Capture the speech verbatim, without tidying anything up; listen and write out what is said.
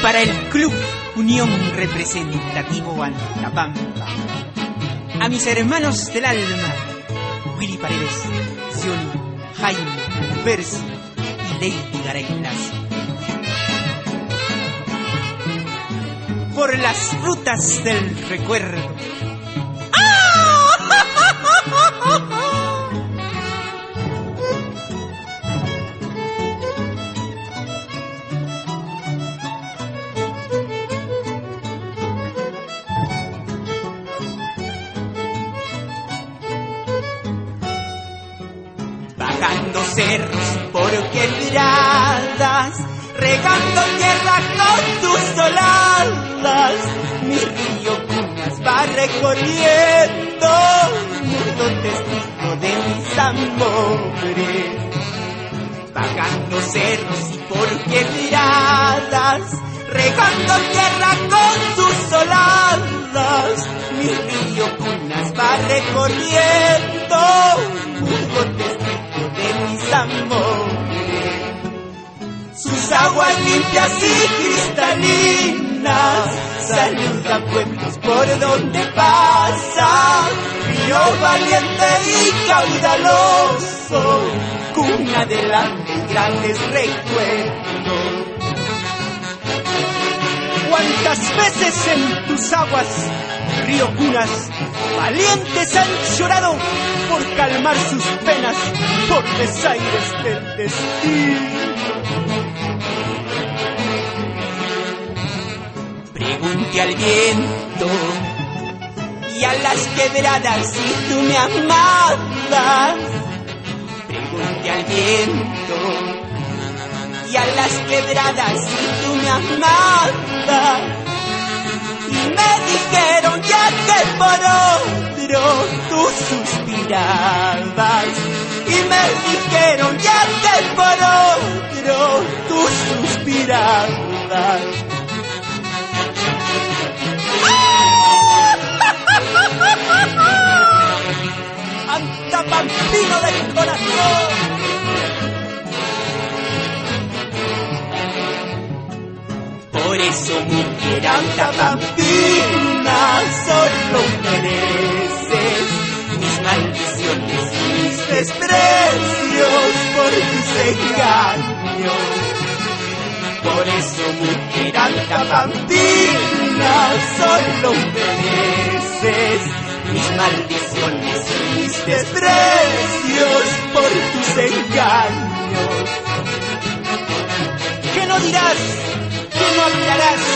para el Club Unión Representativo Antapampa. A mis hermanos del alma, Willy Paredes, Johnny, Jaime, Percy y Lady Garay Lazo. Por las frutas del recuerdo. Bajando cerros por quebradas, regando tierra con tus oladas, mi río Cunas va recorriendo, mundo testigo de mis amores. Bajando cerros y por quebradas, regando tierra con tus oladas, mi río Cunas va recorriendo, mundo testigo de mis amores. Sus aguas limpias y cristalinas saludan pueblos por donde pasa, río valiente y caudaloso, cuna de y grandes recuerdos. ¿Cuántas veces en tus aguas, río Cunas, valientes han llorado por calmar sus penas por desaires del destino? Pregunte al viento y a las quebradas si tú me amabas. Pregunte al viento y a las quebradas si tú me amabas. Y me dijeron ya que por otro tú suspirabas. Y me dijeron ya que por otro tú suspirabas. Antapampino del corazón. Por eso, mujer antapampina, solo mereces mis maldiciones y mis desprecios por tus engaños. Por eso, mujer antapampina, solo mereces mis maldiciones y mis desprecios por tus engaños. ¿Qué no dirás? ¿Qué no hablarás?